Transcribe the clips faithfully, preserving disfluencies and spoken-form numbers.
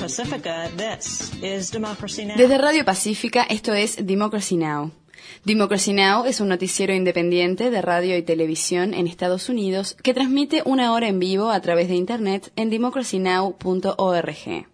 Pacifica, this is Democracy Now! Desde Radio Pacífica, esto es Democracy Now! Democracy Now! Es un noticiero independiente de radio y televisión en Estados Unidos que transmite una hora en vivo a través de Internet en democracy now punto org.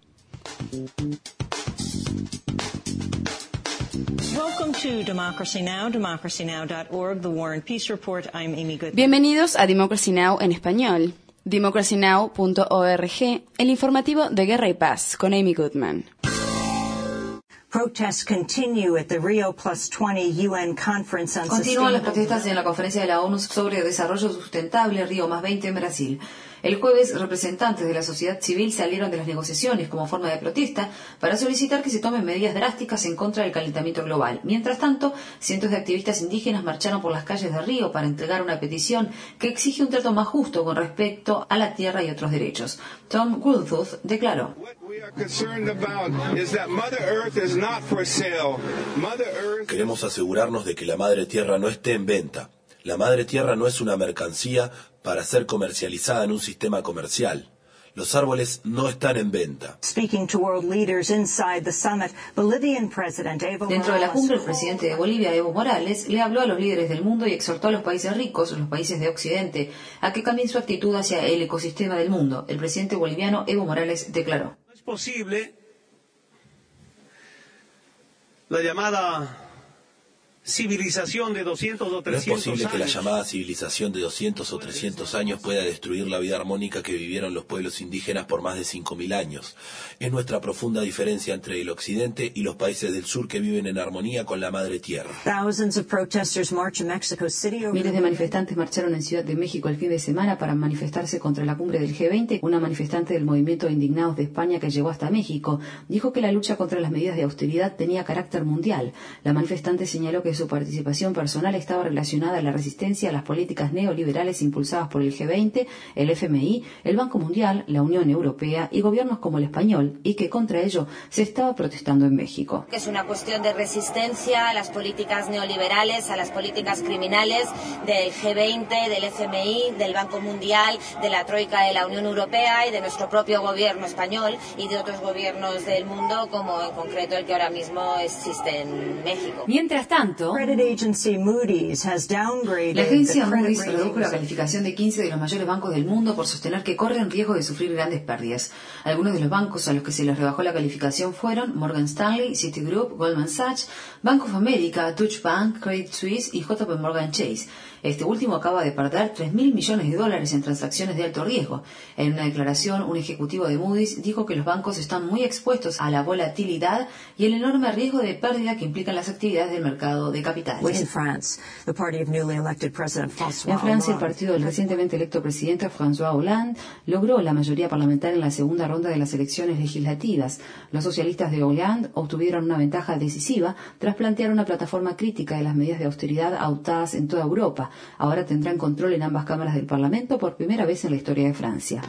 Welcome to Democracy Now!, democracy now dot org, The War and Peace Report. I'm Amy Goodman. Bienvenidos a Democracy Now! En español. democracy now punto org, el informativo de Guerra y Paz, con Amy Goodman. Protests continue at the Rio Plus veinte U N Conference on Continúan las protestas en la conferencia de la ONU sobre desarrollo sustentable Río más veinte en Brasil. El jueves, representantes de la sociedad civil salieron de las negociaciones como forma de protesta para solicitar que se tomen medidas drásticas en contra del calentamiento global. Mientras tanto, cientos de activistas indígenas marcharon por las calles de Río para entregar una petición que exige un trato más justo con respecto a la tierra y otros derechos. Tom Wooltooth declaró: Queremos asegurarnos de que la madre tierra no esté en venta. La madre tierra no es una mercancía para ser comercializada en un sistema comercial. Los árboles no están en venta. Dentro de la cumbre, el presidente de Bolivia, Evo Morales, le habló a los líderes del mundo y exhortó a los países ricos, los países de Occidente, a que cambien su actitud hacia el ecosistema del mundo. El presidente boliviano, Evo Morales, declaró: No es posible la llamada civilización de doscientos o trescientos No es posible años. que la llamada civilización de doscientos o trescientos años pueda destruir la vida armónica que vivieron los pueblos indígenas por más de cinco mil años. Es nuestra profunda diferencia entre el occidente y los países del sur que viven en armonía con la madre tierra. Miles de manifestantes marcharon en Ciudad de México el fin de semana para manifestarse contra la cumbre del G veinte. Una manifestante del movimiento Indignados de España que llegó hasta México dijo que la lucha contra las medidas de austeridad tenía carácter mundial. La manifestante señaló que su participación personal estaba relacionada a la resistencia a las políticas neoliberales impulsadas por el G veinte, el F M I, el Banco Mundial, la Unión Europea y gobiernos como el español, y que contra ello se estaba protestando en México. Es una cuestión de resistencia a las políticas neoliberales, a las políticas criminales del G veinte, del F M I, del Banco Mundial, de la Troika de la Unión Europea y de nuestro propio gobierno español y de otros gobiernos del mundo, como en concreto el que ahora mismo existe en México. Mientras tanto, la agencia Moody's redujo la calificación de quince de los mayores bancos del mundo por sostener que corren riesgo de sufrir grandes pérdidas. Algunos de los bancos a los que se les rebajó la calificación fueron Morgan Stanley, Citigroup, Goldman Sachs, Bank of America, Deutsche Bank, Credit Suisse y J P Morgan Chase. Este último acaba de perder tres mil millones de dólares en transacciones de alto riesgo. En una declaración, un ejecutivo de Moody's dijo que los bancos están muy expuestos a la volatilidad y el enorme riesgo de pérdida que implican las actividades del mercado de capitales. En Francia, el partido del recientemente electo presidente François Hollande logró la mayoría parlamentaria en la segunda ronda de las elecciones legislativas. Los socialistas de Hollande obtuvieron una ventaja decisiva tras plantear una plataforma crítica de las medidas de austeridad adoptadas en toda Europa. Ahora tendrán control en ambas cámaras del Parlamento por primera vez en la historia de Francia.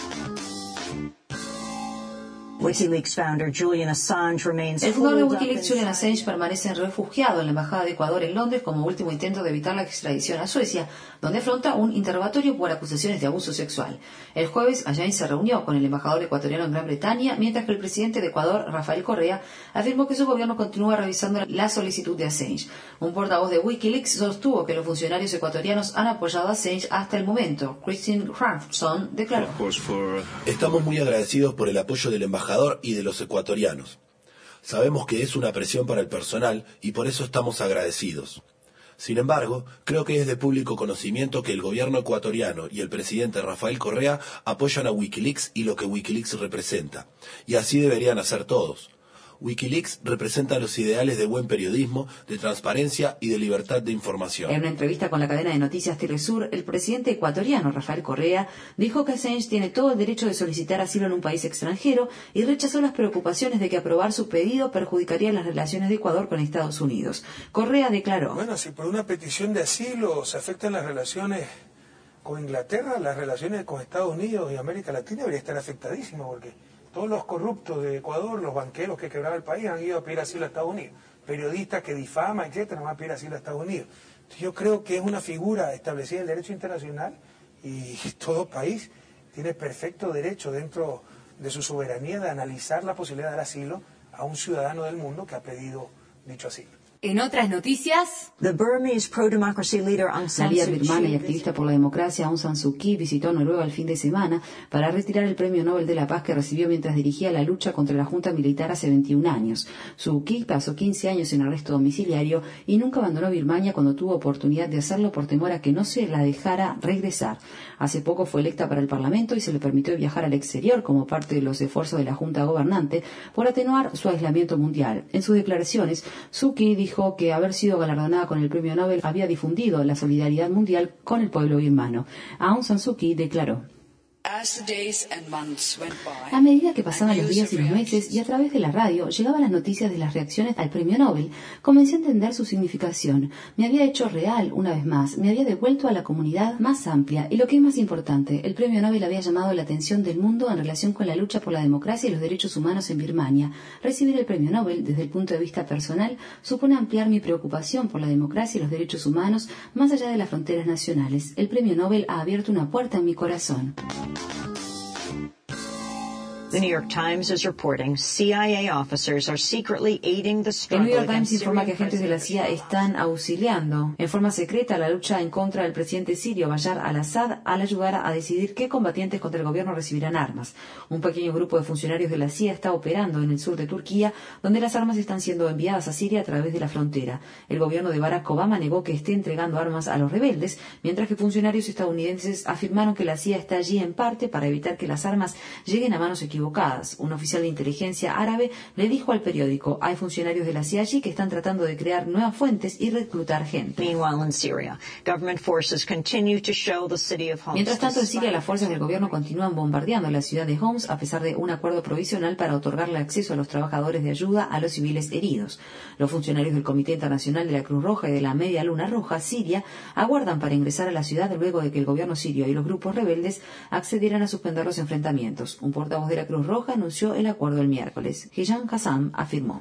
WikiLeaks founder Julian Assange remains El fundador de WikiLeaks, Julian Assange, permanece refugiado en la Embajada de Ecuador en Londres como último intento de evitar la extradición a Suecia, donde afronta un interrogatorio por acusaciones de abuso sexual. El jueves, Assange se reunió con el embajador ecuatoriano en Gran Bretaña, mientras que el presidente de Ecuador, Rafael Correa, afirmó que su gobierno continúa revisando la solicitud de Assange. Un portavoz de WikiLeaks sostuvo que los funcionarios ecuatorianos han apoyado a Assange hasta el momento. Christine Crafton declaró: Estamos muy agradecidos por el apoyo del embajador y de los ecuatorianos. Sabemos que es una presión para el personal y por eso estamos agradecidos. Sin embargo, creo que es de público conocimiento que el gobierno ecuatoriano y el presidente Rafael Correa apoyan a WikiLeaks y lo que WikiLeaks representa, y así deberían hacer todos. WikiLeaks representa los ideales de buen periodismo, de transparencia y de libertad de información. En una entrevista con la cadena de noticias Telesur, el presidente ecuatoriano Rafael Correa dijo que Assange tiene todo el derecho de solicitar asilo en un país extranjero y rechazó las preocupaciones de que aprobar su pedido perjudicaría las relaciones de Ecuador con Estados Unidos. Correa declaró: Bueno, si por una petición de asilo se afectan las relaciones con Inglaterra, las relaciones con Estados Unidos y América Latina deberían estar afectadísimas, porque todos los corruptos de Ecuador, los banqueros que quebraron el país, han ido a pedir asilo a Estados Unidos. Periodistas que difaman, etcétera, van a pedir asilo a Estados Unidos. Entonces, yo creo que es una figura establecida en el derecho internacional y todo país tiene perfecto derecho dentro de su soberanía de analizar la posibilidad de dar asilo a un ciudadano del mundo que ha pedido dicho asilo. En otras noticias, The Burmese pro-democracy leader Aung la San líder Suu birmana y Kyi activista por la democracia Aung San Suu Kyi visitó Noruega el fin de semana para retirar el Premio Nobel de la Paz que recibió mientras dirigía la lucha contra la junta militar hace veintiún años. Suu Kyi pasó quince años en arresto domiciliario y nunca abandonó Birmania cuando tuvo oportunidad de hacerlo por temor a que no se la dejara regresar. Hace poco fue electa para el Parlamento y se le permitió viajar al exterior como parte de los esfuerzos de la junta gobernante por atenuar su aislamiento mundial. En sus declaraciones, Suu Kyi dijo que haber sido galardonada con el premio Nobel había difundido la solidaridad mundial con el pueblo birmano. Aung San Suu Kyi declaró: a medida que pasaban los días y los meses y a través de la radio llegaban las noticias de las reacciones al premio Nobel, comencé a entender su significación. Me había hecho real una vez más, me había devuelto a la comunidad más amplia y lo que es más importante, el premio Nobel había llamado la atención del mundo en relación con la lucha por la democracia y los derechos humanos en Birmania. Recibir el premio Nobel desde el punto de vista personal supone ampliar mi preocupación por la democracia y los derechos humanos más allá de las fronteras nacionales. El premio Nobel ha abierto una puerta en mi corazón. The New York Times is reporting C I A officers are secretly aiding the El struggle New York Times against informa que Syrian agentes de la C I A están auxiliando en forma secreta la lucha en contra del presidente sirio Bashar al-Assad al ayudar a decidir qué combatientes contra el gobierno recibirán armas. Un pequeño grupo de funcionarios de la C I A está operando en el sur de Turquía, donde las armas están siendo enviadas a Siria a través de la frontera. El gobierno de Barack Obama negó que esté entregando armas a los rebeldes, mientras que funcionarios estadounidenses afirmaron que la C I A está allí en parte para evitar que las armas lleguen a manos equivocadas. Un oficial de inteligencia árabe le dijo al periódico: hay funcionarios de la C I A allí que están tratando de crear nuevas fuentes y reclutar gente. Meanwhile, in Syria, government forces continue to show the city of Homs. Mientras tanto, en Siria, las fuerzas del gobierno continúan bombardeando la ciudad de Homs a pesar de un acuerdo provisional para otorgarle acceso a los trabajadores de ayuda a los civiles heridos. Los funcionarios del Comité Internacional de la Cruz Roja y de la Media Luna Roja Siria aguardan para ingresar a la ciudad luego de que el gobierno sirio y los grupos rebeldes accedieran a suspender los enfrentamientos. Un portavoz de la Cruz Roja anunció el acuerdo el miércoles. Hisham Qassam afirmó: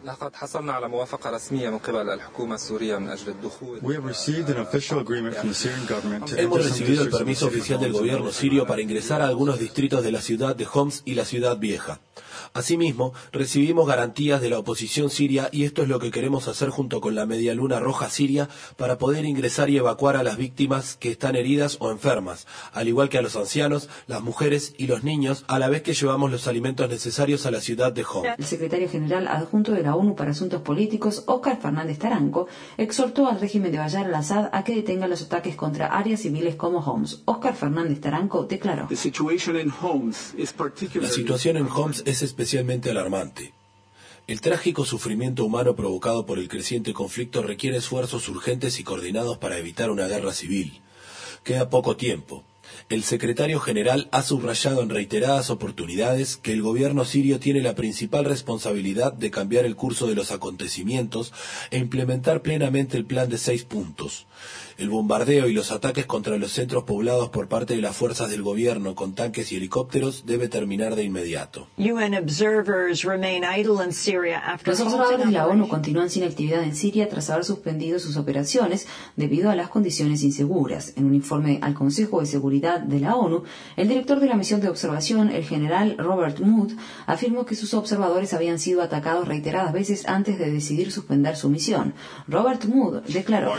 hemos recibido el permiso oficial del gobierno sirio para ingresar a algunos distritos de la ciudad de Homs y la ciudad vieja. Asimismo, recibimos garantías de la oposición siria y esto es lo que queremos hacer junto con la Media Luna Roja siria para poder ingresar y evacuar a las víctimas que están heridas o enfermas, al igual que a los ancianos, las mujeres y los niños, a la vez que llevamos los alimentos necesarios a la ciudad de Homs. El secretario general adjunto de la ONU para Asuntos Políticos, Óscar Fernández Taranco, exhortó al régimen de Bashar al-Assad a que detenga los ataques contra áreas civiles como Homs. Óscar Fernández Taranco declaró: La situación en Homs es especialmente alarmante. El trágico sufrimiento humano provocado por el creciente conflicto requiere esfuerzos urgentes y coordinados para evitar una guerra civil. Queda poco tiempo. El secretario general ha subrayado en reiteradas oportunidades que el gobierno sirio tiene la principal responsabilidad de cambiar el curso de los acontecimientos e implementar plenamente el plan de seis puntos. El bombardeo y los ataques contra los centros poblados por parte de las fuerzas del gobierno con tanques y helicópteros debe terminar de inmediato. Los observadores de la ONU continúan sin actividad en Siria tras haber suspendido sus operaciones debido a las condiciones inseguras. En un informe al Consejo de Seguridad de la ONU, el director de la misión de observación, el general Robert Mood, afirmó que sus observadores habían sido atacados reiteradas veces antes de decidir suspender su misión. Robert Mood declaró: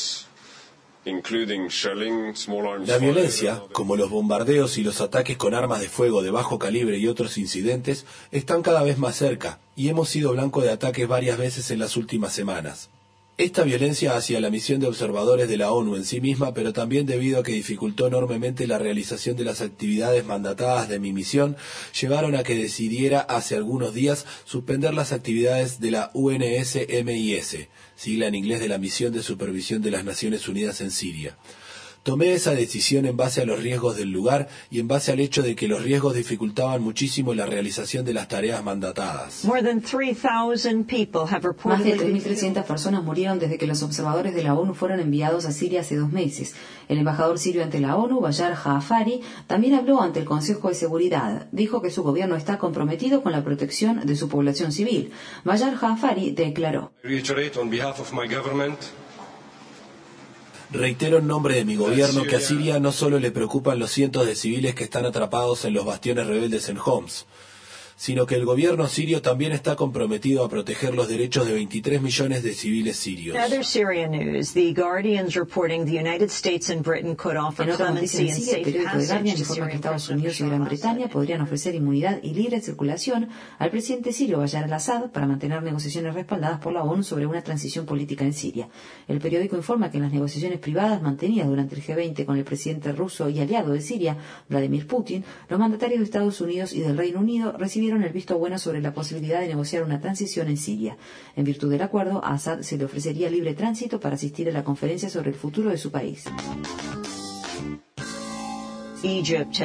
la violencia, como los bombardeos y los ataques con armas de fuego de bajo calibre y otros incidentes, están cada vez más cerca y hemos sido blanco de ataques varias veces en las últimas semanas. Esta violencia hacia la misión de observadores de la ONU en sí misma, pero también debido a que dificultó enormemente la realización de las actividades mandatadas de mi misión, llevaron a que decidiera hace algunos días suspender las actividades de la U N S M I S, sigla en inglés de la Misión de Supervisión de las Naciones Unidas en Siria. Tomé esa decisión en base a los riesgos del lugar y en base al hecho de que los riesgos dificultaban muchísimo la realización de las tareas mandatadas. Más de tres mil trescientas personas murieron desde que los observadores de la ONU fueron enviados a Siria hace dos meses. El embajador sirio ante la ONU, Bayar Jaafari, también habló ante el Consejo de Seguridad. Dijo que su gobierno está comprometido con la protección de su población civil. Bayar Jaafari declaró: reitero en nombre de mi gobierno que a Siria no solo le preocupan los cientos de civiles que están atrapados en los bastiones rebeldes en Homs, sino que el gobierno sirio también está comprometido a proteger los derechos de veintitrés millones de civiles sirios. En otra noticia en Siria, el periódico The Guardian informa que Estados Unidos y Gran Bretaña podrían ofrecer inmunidad y libre circulación al presidente sirio Bashar al-Assad para mantener negociaciones respaldadas por la ONU sobre una transición política en Siria. El periódico informa que en las negociaciones privadas mantenidas durante el G veinte con el presidente ruso y aliado de Siria, Vladimir Putin, los mandatarios de Estados Unidos y del Reino Unido recibieron el visto bueno sobre la posibilidad de negociar una transición en Siria. En virtud del acuerdo, a Assad se le ofrecería libre tránsito para asistir a la conferencia sobre el futuro de su país. Egipto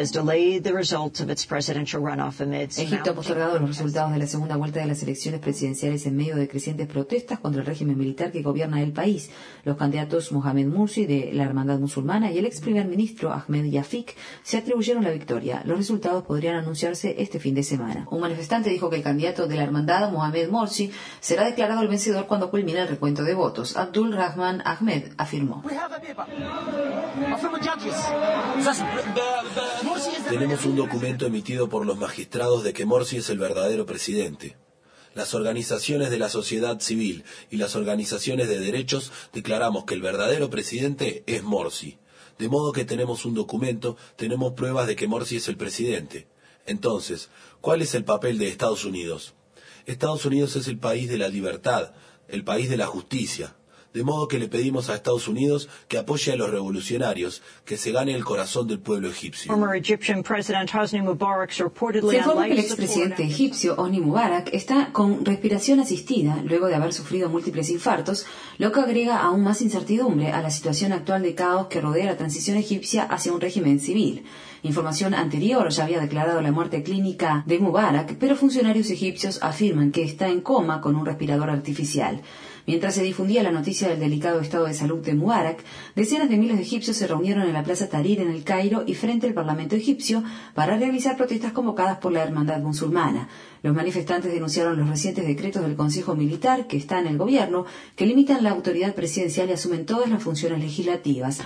ha postergado los resultados de la segunda vuelta de las elecciones presidenciales en medio de crecientes protestas contra el régimen militar que gobierna el país. Los candidatos Mohamed Morsi de la Hermandad Musulmana y el ex primer ministro Ahmed Yafik se atribuyeron la victoria. Los resultados podrían anunciarse este fin de semana. Un manifestante dijo que el candidato de la Hermandad, Mohamed Morsi, será declarado el vencedor cuando culmine el recuento de votos. Abdul Rahman Ahmed afirmó: tenemos un documento emitido por los magistrados de que Morsi es el verdadero presidente. Las organizaciones de la sociedad civil y las organizaciones de derechos declaramos que el verdadero presidente es Morsi. De modo que tenemos un documento, tenemos pruebas de que Morsi es el presidente. Entonces, ¿cuál es el papel de Estados Unidos? Estados Unidos es el país de la libertad, el país de la justicia. De modo que le pedimos a Estados Unidos que apoye a los revolucionarios, que se gane el corazón del pueblo egipcio. Se informa que el expresidente egipcio Hosni Mubarak está con respiración asistida luego de haber sufrido múltiples infartos, lo que agrega aún más incertidumbre a la situación actual de caos que rodea la transición egipcia hacia un régimen civil. Información anterior ya había declarado la muerte clínica de Mubarak, pero funcionarios egipcios afirman que está en coma con un respirador artificial. Mientras se difundía la noticia del delicado estado de salud de Mubarak, decenas de miles de egipcios se reunieron en la Plaza Tahrir en el Cairo y frente al Parlamento egipcio para realizar protestas convocadas por la Hermandad Musulmana. Los manifestantes denunciaron los recientes decretos del Consejo Militar, que está en el gobierno, que limitan la autoridad presidencial y asumen todas las funciones legislativas.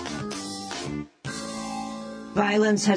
La violencia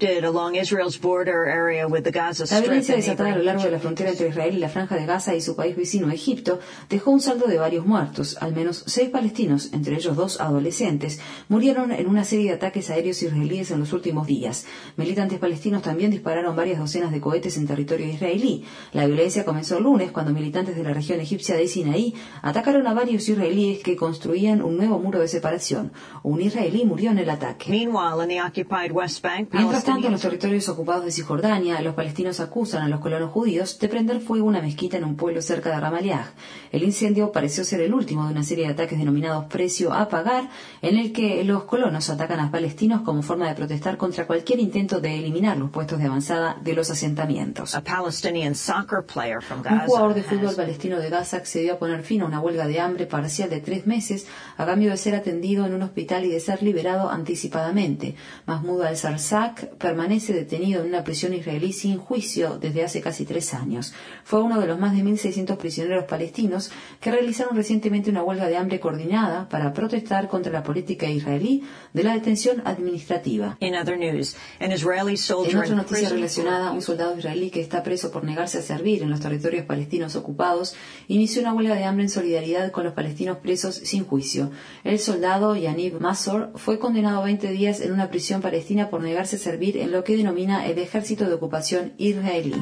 desatada a lo largo de la frontera entre Israel y la Franja de Gaza y su país vecino Egipto dejó un saldo de varios muertos. Al menos seis palestinos, entre ellos dos adolescentes, murieron en una serie de ataques aéreos israelíes en los últimos días. Militantes palestinos también dispararon varias docenas de cohetes en territorio israelí. La violencia comenzó el lunes cuando militantes de la región egipcia de Sinaí atacaron a varios israelíes que construían un nuevo muro de separación. Un israelí murió en el ataque. Mientras tanto, en los territorios ocupados de Cisjordania, los palestinos acusan a los colonos judíos de prender fuego a una mezquita en un pueblo cerca de Ramallah. El incendio pareció ser el último de una serie de ataques denominados precio a pagar, en el que los colonos atacan a palestinos como forma de protestar contra cualquier intento de eliminar los puestos de avanzada de los asentamientos. Un jugador de fútbol palestino de Gaza accedió a poner fin a una huelga de hambre parcial de tres meses a cambio de ser atendido en un hospital y de ser liberado anticipadamente. Mahmoud al-Sarsak permanece detenido en una prisión israelí sin juicio desde hace casi tres años. Fue uno de los más de mil seiscientos prisioneros palestinos que realizaron recientemente una huelga de hambre coordinada para protestar contra la política israelí de la detención administrativa. En otra noticia relacionada, un soldado israelí que está preso por negarse a servir en los territorios palestinos ocupados inició una huelga de hambre en solidaridad con los palestinos presos sin juicio. El soldado Yaniv Mazor fue condenado a veinte días en una prisión palestina por negarse a servir en lo que denomina el ejército de ocupación israelí.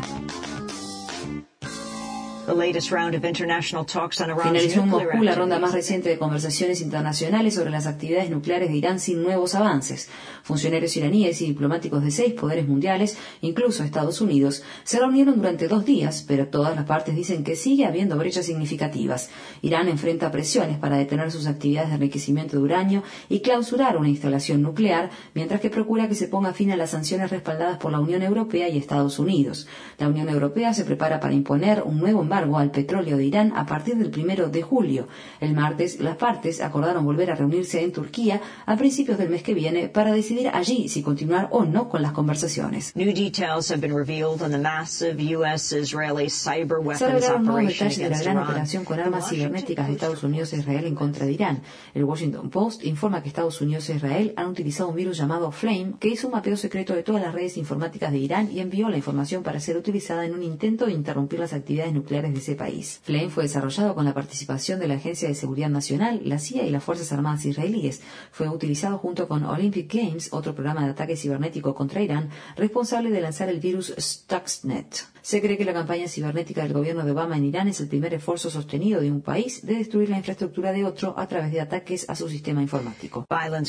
Finalizó en Moscú la ronda más reciente de conversaciones internacionales sobre las actividades nucleares de Irán sin nuevos avances. Funcionarios iraníes y diplomáticos de seis poderes mundiales, incluso Estados Unidos, se reunieron durante dos días, pero todas las partes dicen que sigue habiendo brechas significativas. Irán enfrenta presiones para detener sus actividades de enriquecimiento de uranio y clausurar una instalación nuclear, mientras que procura que se ponga fin a las sanciones respaldadas por la Unión Europea y Estados Unidos. La Unión Europea se prepara para imponer un nuevo embargo embargo al petróleo de Irán a partir del primero de julio. El martes, las partes acordaron volver a reunirse en Turquía a principios del mes que viene para decidir allí si continuar o no con las conversaciones. New details have been revealed on the massive U S-Israeli cyber weapons Se revelaron nuevos operation detalles de la against gran Iran. operación con armas cibernéticas de Estados Unidos e Israel en contra de Irán. El Washington Post informa que Estados Unidos e Israel han utilizado un virus llamado Flame que hizo un mapeo secreto de todas las redes informáticas de Irán y envió la información para ser utilizada en un intento de interrumpir las actividades nucleares de ese país. Flame fue desarrollado con la participación de la Agencia de Seguridad Nacional, la C I A y las Fuerzas Armadas israelíes. Fue utilizado junto con Olympic Games, otro programa de ataque cibernético contra Irán, responsable de lanzar el virus Stuxnet. Se cree que la campaña cibernética del gobierno de Obama en Irán es el primer esfuerzo sostenido de un país de destruir la infraestructura de otro a través de ataques a su sistema informático.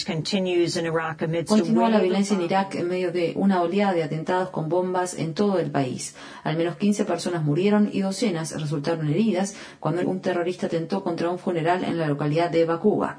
Continúa la violencia en Irak en medio de una oleada de atentados con bombas en todo el país. Al menos quince personas murieron y docenas resultaron heridas cuando un terrorista atentó contra un funeral en la localidad de Bakuba.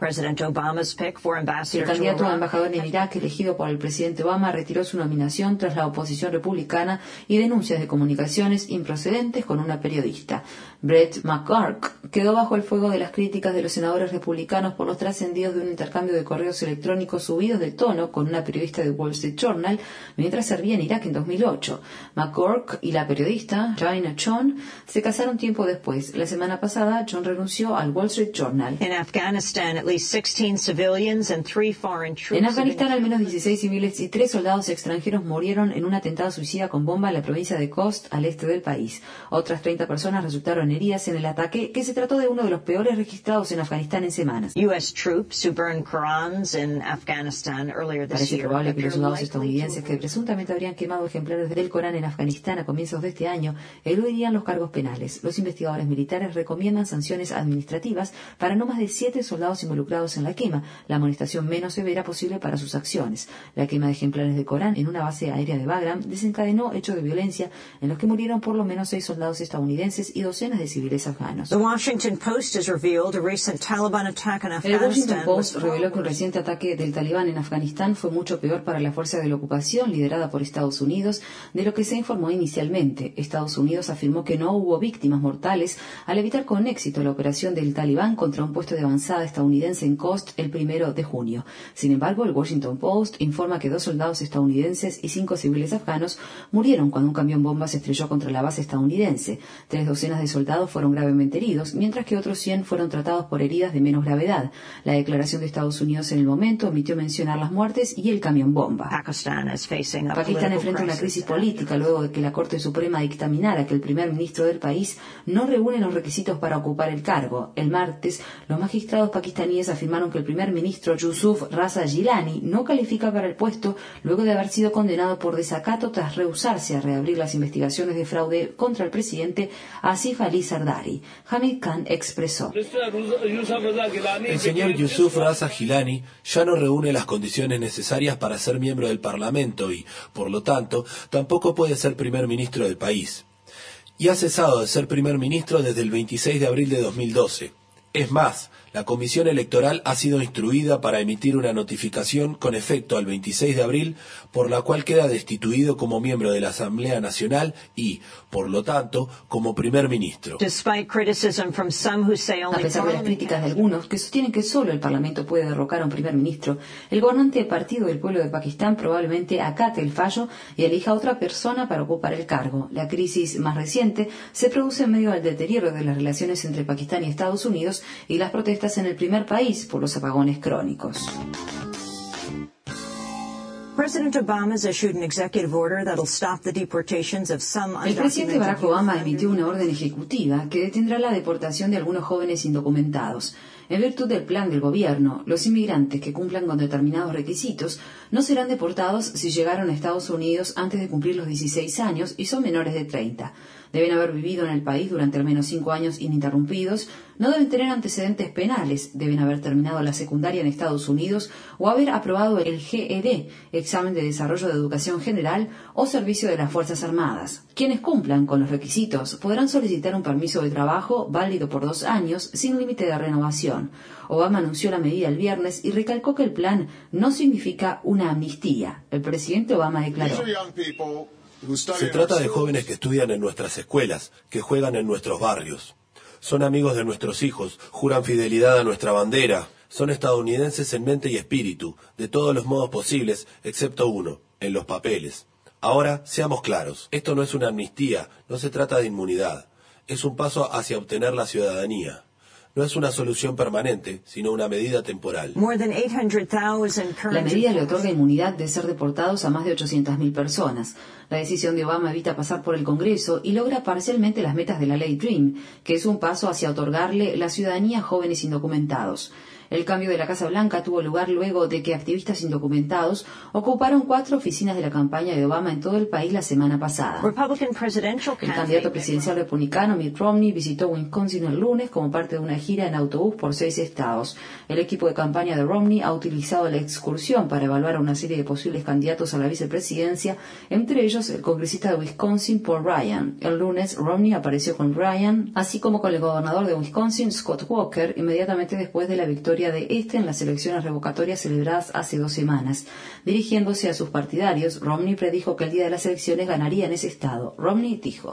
El candidato a embajador en Irak elegido por el presidente Obama retiró su nominación tras la oposición republicana y denuncias de comunicaciones improcedentes con una periodista. Brett McGurk quedó bajo el fuego de las críticas de los senadores republicanos por los trascendidos de un intercambio de correos electrónicos subidos de tono con una periodista de Wall Street Journal mientras servía en Irak en dos mil ocho. McGurk y la periodista, Jaina Chon, se casaron tiempo después. La semana pasada, Chon renunció al Wall Street Journal. En Afganistán, at least sixteen civilians and three foreign troops. En Afganistán, al menos dieciséis civiles y tres soldados extranjeros murieron en un atentado suicida con bomba en la provincia de Khost, al este del país. Otras treinta personas resultaron heridas en el ataque, que se trató de uno de los peores registrados en Afganistán en semanas. U S troops who burned Qurans in Afghanistan earlier this Parece year. probable que los soldados estadounidenses que presuntamente habrían quemado ejemplares del Corán en Afganistán a comienzos de este año eludirían los cargos penales. Los investigadores militares recomiendan sanciones administrativas para no más de siete soldados involucrados en la quema, la amonestación menos severa posible para sus acciones. La quema de ejemplares del Corán en una base aérea de Bagram desencadenó hechos de violencia en los que murieron por lo menos seis soldados estadounidenses y docenas de civiles afganos. The Washington Post has revealed a recent Taliban attack in El Afghanistan. Washington Post reveló que un reciente ataque del Talibán en Afganistán fue mucho peor para la fuerza de la ocupación liderada por Estados Unidos de lo que se informó inicialmente. Estados Unidos afirmó que no hubo víctimas mortales al evitar con éxito la operación del Talibán contra un puesto de avanzada estadounidense en Khost el primero de junio. Sin embargo, el Washington Post informa que dos soldados estadounidenses y cinco civiles afganos murieron cuando un camión bomba se estrelló contra la base estadounidense. Tres docenas de soldados fueron gravemente heridos, mientras que otros cien fueron tratados por heridas de menos gravedad. La declaración de Estados Unidos en el momento omitió mencionar las muertes y el camión bomba. Pakistan is facing a Pakistán enfrenta una crisis política luego de que la Corte Suprema dictaminara que el primer ministro del país no reúne los requisitos para ocupar el cargo. El martes, los magistrados pakistaníes afirmaron que el primer ministro Yusuf Raza Gilani no califica para el puesto luego de haber sido condenado por desacato tras rehusarse a reabrir las investigaciones de fraude contra el presidente Asif Ali Zardari. Hamid Khan expresó: el señor Yusuf Raza Gilani ya no reúne las condiciones necesarias para ser miembro del Parlamento y, por lo tanto, tampoco puede ser primer ministro del país. Y ha cesado de ser primer ministro desde el veintiséis de abril de dos mil doce. Es más, la Comisión Electoral ha sido instruida para emitir una notificación con efecto al veintiséis de abril, por la cual queda destituido como miembro de la Asamblea Nacional y, por lo tanto, como primer ministro. A pesar de las críticas de algunos que sostienen que solo el Parlamento puede derrocar a un primer ministro, el gobernante Partido del Pueblo de Pakistán probablemente acate el fallo y elija a otra persona para ocupar el cargo. La crisis más reciente se produce en medio del deterioro de las relaciones entre Pakistán y Estados Unidos y las protestas en el primer país por los apagones crónicos. El presidente Barack Obama emitió una orden ejecutiva que detendrá la deportación de algunos jóvenes indocumentados. En virtud del plan del gobierno, los inmigrantes que cumplan con determinados requisitos no serán deportados si llegaron a Estados Unidos antes de cumplir los dieciséis años y son menores de treinta. Deben haber vivido en el país durante al menos cinco años ininterrumpidos, no deben tener antecedentes penales, deben haber terminado la secundaria en Estados Unidos o haber aprobado el G E D, Examen de Desarrollo de Educación General o Servicio de las Fuerzas Armadas. Quienes cumplan con los requisitos podrán solicitar un permiso de trabajo válido por dos años sin límite de renovación. Obama anunció la medida el viernes y recalcó que el plan no significa una amnistía. El presidente Obama declaró: Se trata de jóvenes que estudian en nuestras escuelas, que juegan en nuestros barrios. Son amigos de nuestros hijos, juran fidelidad a nuestra bandera, son estadounidenses en mente y espíritu, de todos los modos posibles, excepto uno, en los papeles. Ahora, seamos claros, esto no es una amnistía, no se trata de inmunidad, es un paso hacia obtener la ciudadanía. No es una solución permanente, sino una medida temporal. La medida le otorga inmunidad de ser deportados a más de ochocientas mil personas. La decisión de Obama evita pasar por el Congreso y logra parcialmente las metas de la ley DREAM, que es un paso hacia otorgarle la ciudadanía a jóvenes indocumentados. El cambio de la Casa Blanca tuvo lugar luego de que activistas indocumentados ocuparon cuatro oficinas de la campaña de Obama en todo el país la semana pasada. El candidato presidencial republicano Mitt Romney visitó Wisconsin el lunes como parte de una gira en autobús por seis estados. El equipo de campaña de Romney ha utilizado la excursión para evaluar a una serie de posibles candidatos a la vicepresidencia, entre ellos el congresista de Wisconsin, Paul Ryan. El lunes, Romney apareció con Ryan, así como con el gobernador de Wisconsin, Scott Walker, inmediatamente después de la victoria de este en las elecciones revocatorias celebradas hace dos semanas. Dirigiéndose a sus partidarios, Romney predijo que el día de las elecciones ganaría en ese estado. Romney dijo: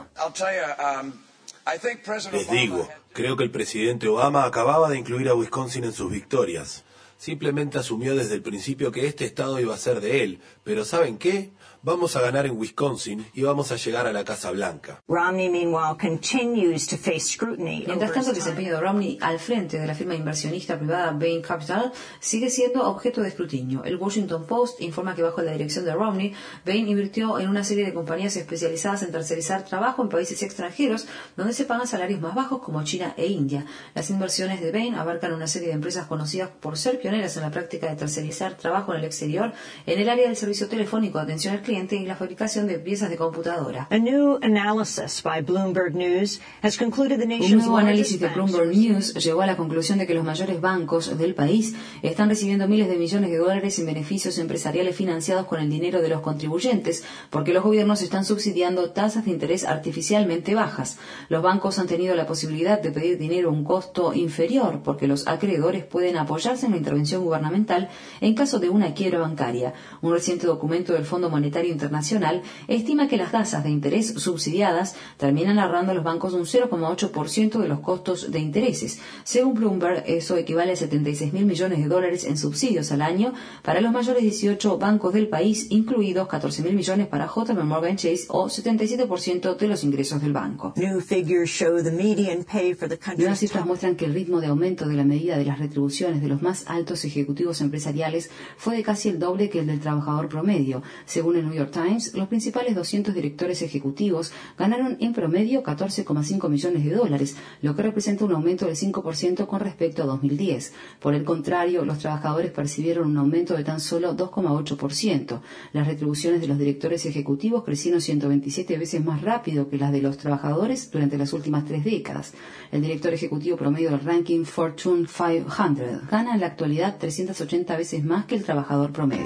Les digo, creo que el presidente Obama acababa de incluir a Wisconsin en sus victorias. Simplemente asumió desde el principio que este estado iba a ser de él, pero ¿saben qué? Vamos a ganar en Wisconsin y vamos a llegar a la Casa Blanca. Romney, meanwhile, continues to face scrutiny. Mientras tanto, el desempeño de Romney al frente de la firma inversionista privada Bain Capital sigue siendo objeto de escrutinio. El Washington Post informa que bajo la dirección de Romney, Bain invirtió en una serie de compañías especializadas en tercerizar trabajo en países extranjeros donde se pagan salarios más bajos como China e India. Las inversiones de Bain abarcan una serie de empresas conocidas por ser pioneras en la práctica de tercerizar trabajo en el exterior en el área del servicio telefónico, atención al cliente y la fabricación de piezas de computadora. A new analysis by Bloomberg News has concluded the Un nation's nuevo análisis largest de Bloomberg News llegó a la conclusión de que los mayores bancos del país están recibiendo miles de millones de dólares en beneficios empresariales financiados con el dinero de los contribuyentes, porque los gobiernos están subsidiando tasas de interés artificialmente bajas. Los bancos han tenido la posibilidad de pedir dinero a un costo inferior, porque los acreedores pueden apoyarse en la intervención gubernamental en caso de una quiebra bancaria. Un reciente documento del Fondo Monetario Internacional estima que las tasas de interés subsidiadas terminan ahorrando a los bancos un cero coma ocho por ciento de los costos de intereses. Según Bloomberg, eso equivale a setenta y seis mil millones de dólares en subsidios al año para los mayores dieciocho bancos del país, incluidos catorce mil millones para J P Morgan Chase o setenta y siete por ciento de los ingresos del banco. New figures show the median pay for the country's Nuevas cifras muestran que el ritmo de aumento de la medida de las retribuciones de los más altos ejecutivos empresariales fue de casi el doble que el del trabajador promedio. Según el New York Times, los principales doscientos directores ejecutivos ganaron en promedio catorce coma cinco millones de dólares, lo que representa un aumento del cinco por ciento con respecto a dos mil diez. Por el contrario, los trabajadores percibieron un aumento de tan solo dos coma ocho por ciento. Las retribuciones de los directores ejecutivos crecieron ciento veintisiete veces más rápido que las de los trabajadores durante las últimas tres décadas. El director ejecutivo promedio del ranking Fortune quinientos gana en la actualidad trescientas ochenta veces más que el trabajador promedio.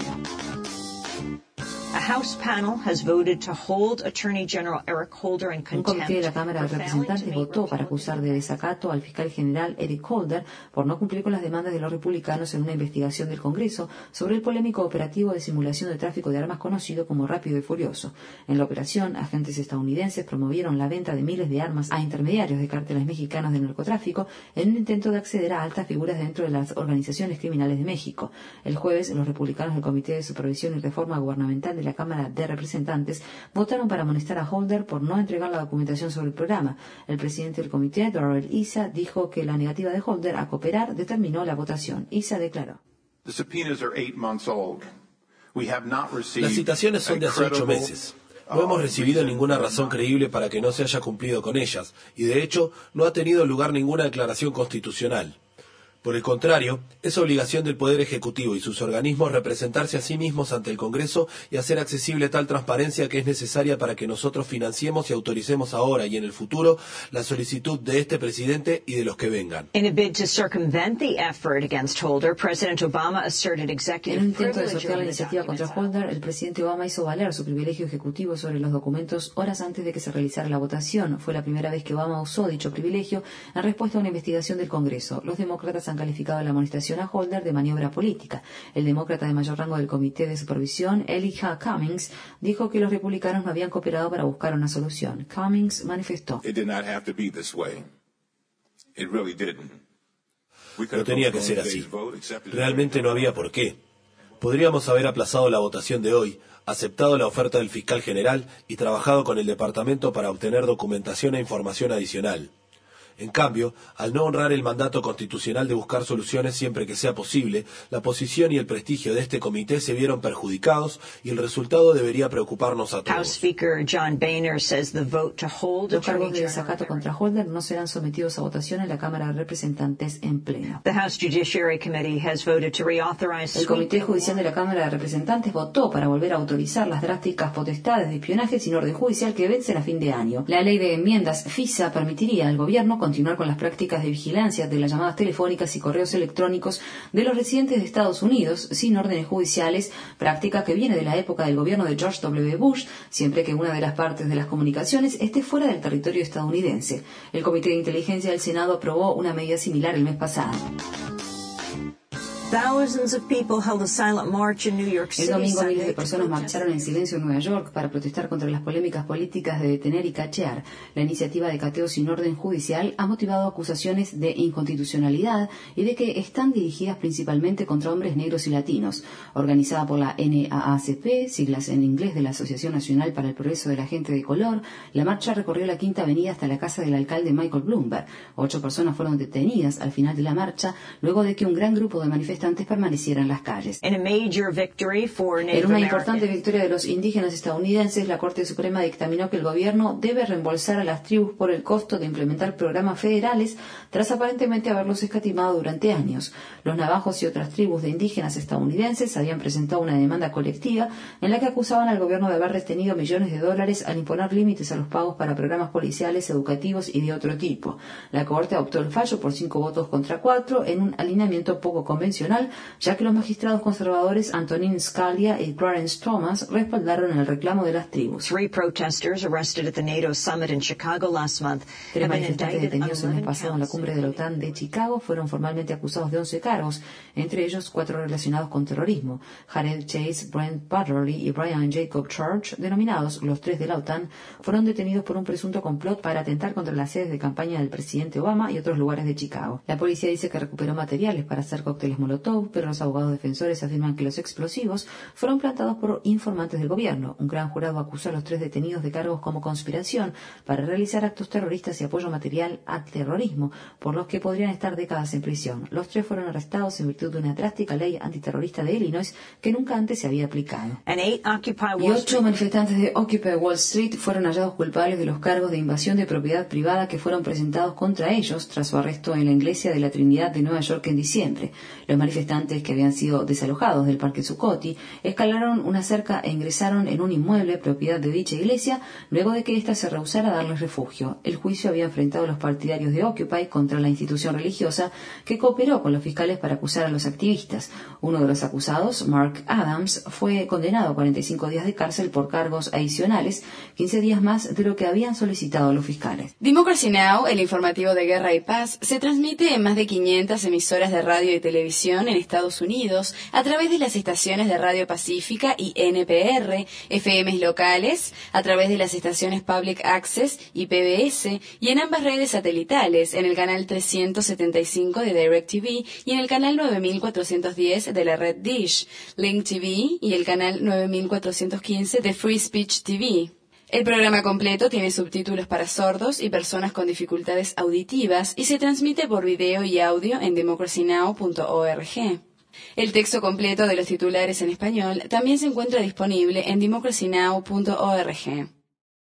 A House panel has voted to hold Attorney General Eric Holder in Un contempt comité de la Cámara de for failing to Representantes make votó para acusar de desacato al fiscal general Eric Holder por no cumplir con las demandas de los republicanos en una investigación del Congreso sobre el polémico operativo de simulación de tráfico de armas conocido como Rápido y Furioso. En la operación, agentes estadounidenses promovieron la venta de miles de armas a intermediarios de cárteles mexicanos de narcotráfico en un intento de acceder a altas figuras dentro de las organizaciones criminales de México. El jueves, los republicanos del Comité de Supervisión y Reforma Gubernamental de la Cámara de Representantes votaron para amonestar a Holder por no entregar la documentación sobre el programa. El presidente del comité, Darrell Issa, dijo que la negativa de Holder a cooperar determinó la votación. Issa declaró: Las citaciones son de hace ocho meses. No hemos recibido ninguna razón creíble para que no se haya cumplido con ellas, y de hecho no ha tenido lugar ninguna declaración constitucional. Por el contrario, es obligación del Poder Ejecutivo y sus organismos representarse a sí mismos ante el Congreso y hacer accesible tal transparencia que es necesaria para que nosotros financiemos y autoricemos ahora y en el futuro la solicitud de este presidente y de los que vengan. In a bid to circumvent the effort against Holder, President Obama asserted En executive un intento de privilege sortear over la the iniciativa contra documents. Holder, el presidente Obama hizo valer su privilegio ejecutivo sobre los documentos horas antes de que se realizara la votación. Fue la primera vez que Obama usó dicho privilegio en respuesta a una investigación del Congreso. Los demócratas han calificado la amonestación a Holder de maniobra política. El demócrata de mayor rango del Comité de Supervisión, Elijah Cummings, dijo que los republicanos no habían cooperado para buscar una solución. Cummings manifestó: It did not have to be this way. It really didn't. No tenía que ser así. Realmente no había por qué. Podríamos haber aplazado la votación de hoy, aceptado la oferta del fiscal general y trabajado con el departamento para obtener documentación e información adicional. En cambio, al no honrar el mandato constitucional de buscar soluciones siempre que sea posible, la posición y el prestigio de este comité se vieron perjudicados y el resultado debería preocuparnos a todos. House Speaker John Boehner says the vote to hold Los cargos de desacato contra Holder no serán sometidos a votación en la Cámara de Representantes en pleno. The House Judiciary Committee has voted to reauthorize El Comité Judicial de la Cámara de Representantes votó para volver a autorizar las drásticas potestades de espionaje sin orden judicial que vencen a fin de año. La ley de enmiendas FISA permitiría al gobierno continuar con las prácticas de vigilancia de las llamadas telefónicas y correos electrónicos de los residentes de Estados Unidos sin órdenes judiciales, práctica que viene de la época del gobierno de George W. Bush, siempre que una de las partes de las comunicaciones esté fuera del territorio estadounidense. El Comité de Inteligencia del Senado aprobó una medida similar el mes pasado. Thousands of people held a silent march in New York City. El domingo miles de personas marcharon en silencio en Nueva York para protestar contra las polémicas políticas de detener y cachear. La iniciativa de cateo sin orden judicial ha motivado acusaciones de inconstitucionalidad y de que están dirigidas principalmente contra hombres negros y latinos. Organizada por la N double A C P, siglas en inglés de la Asociación Nacional para el Progreso de la Gente de Color, la marcha recorrió la Quinta Avenida hasta la casa del alcalde Michael Bloomberg. Ocho personas fueron detenidas al final de la marcha, luego de que un gran grupo de manifestantes permanecieran en las calles. En una importante victoria de los indígenas estadounidenses, la Corte Suprema dictaminó que el gobierno debe reembolsar a las tribus por el costo de implementar programas federales tras aparentemente haberlos escatimado durante años. Los navajos y otras tribus de indígenas estadounidenses habían presentado una demanda colectiva en la que acusaban al gobierno de haber retenido millones de dólares al imponer límites a los pagos para programas policiales, educativos y de otro tipo. La Corte adoptó el fallo por cinco votos contra cuatro en un alineamiento poco convencional, ya que los magistrados conservadores Antonin Scalia y Clarence Thomas respaldaron el reclamo de las tribus. Tres manifestantes detenidos el mes pasado en la cumbre de la OTAN de Chicago fueron formalmente acusados de once cargos, entre ellos cuatro relacionados con terrorismo. Jared Chase, Brent Butterly y Brian Jacob Church, denominados los tres de la OTAN, fueron detenidos por un presunto complot para atentar contra las sedes de campaña del presidente Obama y otros lugares de Chicago. La policía dice que recuperó materiales para hacer cócteles molotov, pero los abogados defensores afirman que los explosivos fueron plantados por informantes del gobierno. Un gran jurado acusó a los tres detenidos de cargos como conspiración para realizar actos terroristas y apoyo material al terrorismo, por los que podrían estar décadas en prisión. Los tres fueron arrestados en virtud de una drástica ley antiterrorista de Illinois que nunca antes se había aplicado. Y ocho manifestantes de Occupy Wall Street fueron hallados culpables de los cargos de invasión de propiedad privada que fueron presentados contra ellos tras su arresto en la iglesia de la Trinidad de Nueva York en diciembre. Los manifestantes, que habían sido desalojados del Parque Zuccotti, escalaron una cerca e ingresaron en un inmueble propiedad de dicha iglesia luego de que ésta se rehusara a darles refugio. El juicio había enfrentado a los partidarios de Occupy contra la institución religiosa que cooperó con los fiscales para acusar a los activistas. Uno de los acusados, Mark Adams, fue condenado a cuarenta y cinco días de cárcel por cargos adicionales, quince días más de lo que habían solicitado los fiscales. Democracy Now!, el informativo de guerra y paz, se transmite en más de quinientas emisoras de radio y televisión en Estados Unidos a través de las estaciones de Radio Pacífica y N P R, F Ms locales, a través de las estaciones Public Access y P B S, y en ambas redes satelitales, en el canal trescientos setenta y cinco de DirecTV y en el canal nueve mil cuatrocientos diez de la red Dish, Link T V y el canal nueve mil cuatrocientos quince de Free Speech T V. El programa completo tiene subtítulos para sordos y personas con dificultades auditivas y se transmite por video y audio en democracy now punto org. El texto completo de los titulares en español también se encuentra disponible en democracy now punto org.